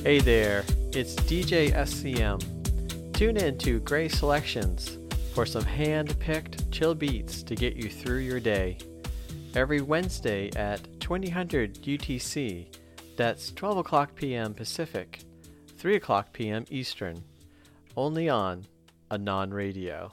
Hey there, it's DJ SCM. Tune in to Gray Selections for some hand-picked chill beats to get you through your day. Every Wednesday at 2000 UTC, that's 12 o'clock p.m. Pacific, 3 o'clock p.m. Eastern, only on Anon Radio.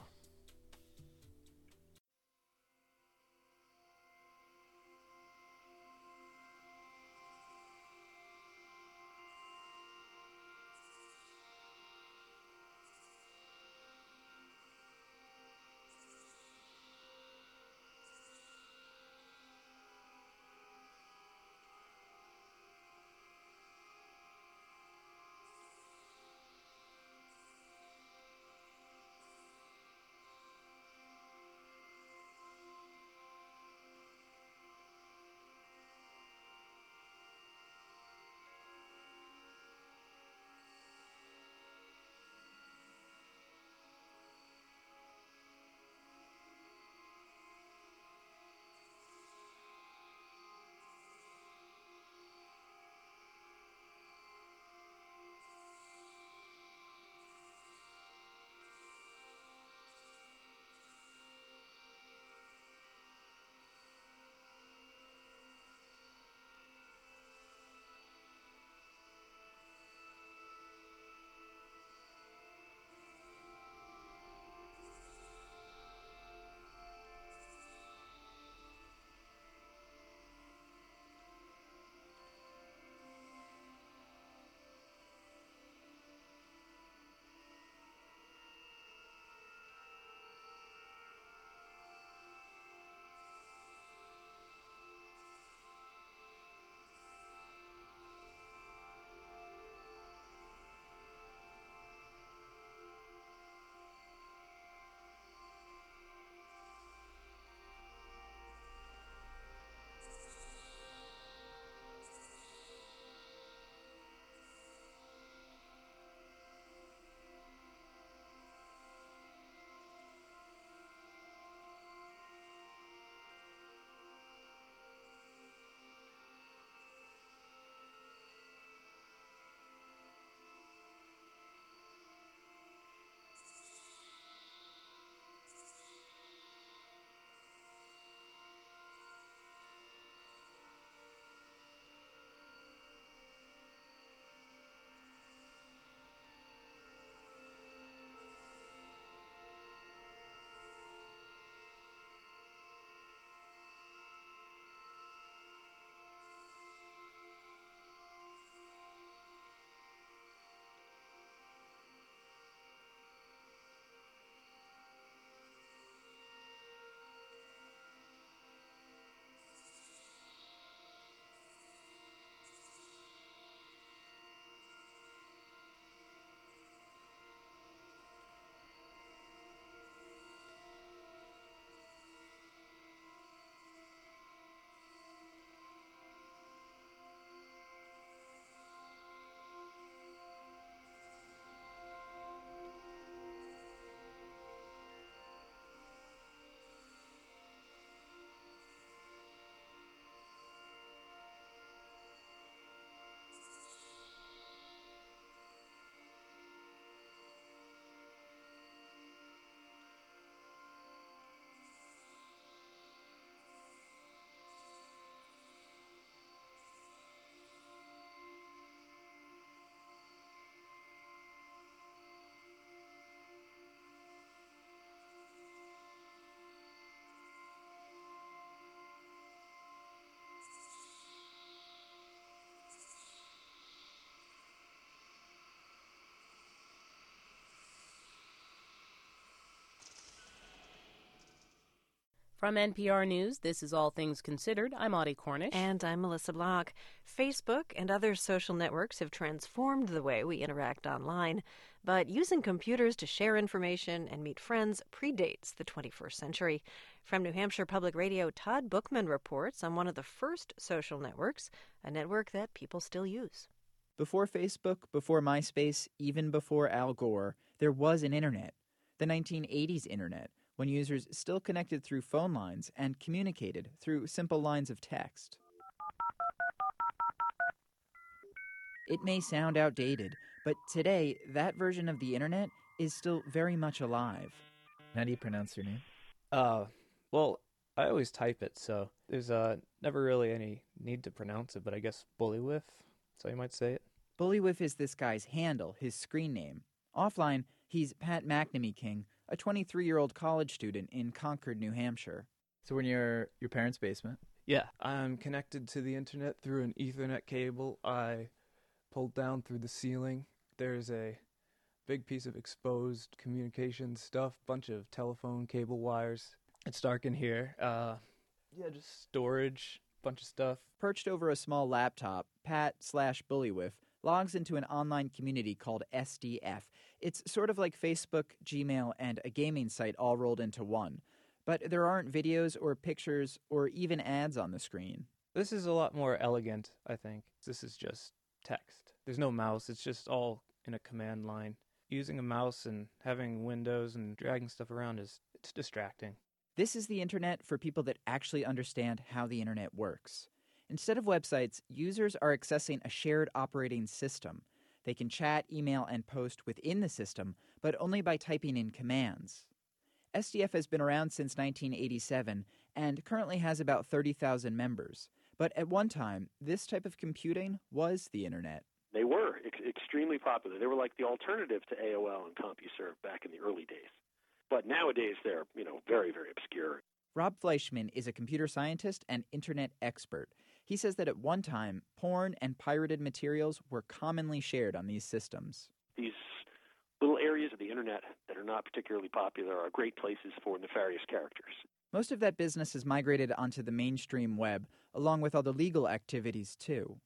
From NPR News, this is All Things Considered. I'm Audie Cornish. And I'm Melissa Block. Facebook and other social networks have transformed the way we interact online, but using computers to share information and meet friends predates the 21st century. From New Hampshire Public Radio, Todd Bookman reports on one of the first social networks, a network that people still use. Before Facebook, before MySpace, even before Al Gore, there was an internet. The 1980s internet, when users still connected through phone lines and communicated through simple lines of text. It may sound outdated, but today, that version of the internet is still very much alive. How do you pronounce your name? Well, I always type it, so there's never really any need to pronounce it, but I guess Bullywhiff, so you might say it. Bullywhiff is this guy's handle, his screen name. Offline, he's Pat McNamee King, a 23-year-old college student in Concord, New Hampshire. So we're in your parents' basement? Yeah, I'm connected to the internet through an Ethernet cable I pulled down through the ceiling. There's a big piece of exposed communication stuff, bunch of telephone cable wires. It's dark in here. Just storage, bunch of stuff. Perched over a small laptop, Pat/Bullywhiff logs into an online community called SDF. It's sort of like Facebook, Gmail, and a gaming site all rolled into one. But there aren't videos or pictures or even ads on the screen. This is a lot more elegant, I think. This is just text. There's no mouse. It's just all in a command line. Using a mouse and having windows and dragging stuff around it's distracting. This is the internet for people that actually understand how the internet works. Instead of websites, users are accessing a shared operating system. They can chat, email, and post within the system, but only by typing in commands. SDF has been around since 1987 and currently has about 30,000 members. But at one time, this type of computing was the internet. They were extremely popular. They were like the alternative to AOL and CompuServe back in the early days. But nowadays, they're, very, very obscure. Rob Fleischman is a computer scientist and internet expert. He says that at one time, porn and pirated materials were commonly shared on these systems. These little areas of the internet that are not particularly popular are great places for nefarious characters. Most of that business has migrated onto the mainstream web, along with all the legal activities, too.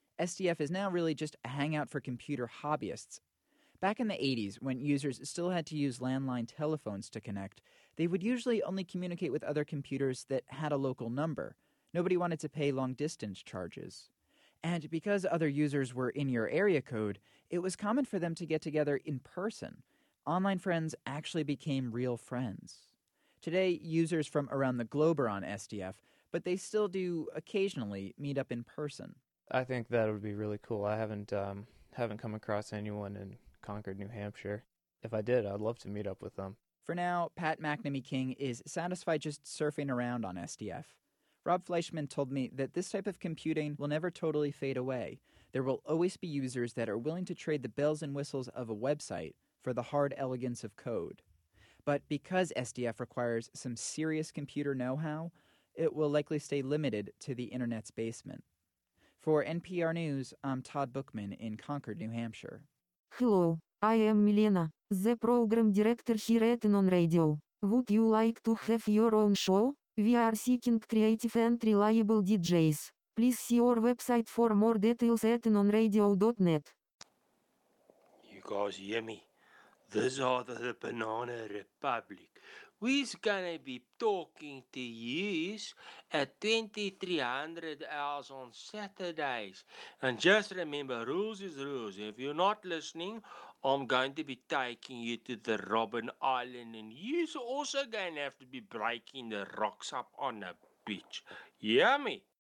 SDF is now really just a hangout for computer hobbyists. Back in the 80s, when users still had to use landline telephones to connect, they would usually only communicate with other computers that had a local number. Nobody wanted to pay long-distance charges. And because other users were in your area code, it was common for them to get together in person. Online friends actually became real friends. Today, users from around the globe are on SDF, but they still do occasionally meet up in person. I think that would be really cool. I haven't come across anyone in Concord, New Hampshire. If I did, I'd love to meet up with them. For now, Pat McNamee King is satisfied just surfing around on SDF. Rob Fleischman told me that this type of computing will never totally fade away. There will always be users that are willing to trade the bells and whistles of a website for the hard elegance of code. But because SDF requires some serious computer know-how, it will likely stay limited to the internet's basement. For NPR News, I'm Todd Bookman in Concord, New Hampshire. Hello, I am Milena, the program director here at Non Radio. Would you like to have your own show? We are seeking creative and reliable DJs. Please see our website for more details at nonradio.net. You guys hear me? This is the Banana Republic. We're gonna be talking to you at 2300 hours on Saturdays. And just remember, rules is rules. If you're not listening, I'm going to be taking you to the Robben Island, and you're also going to have to be breaking the rocks up on the beach. Hear me?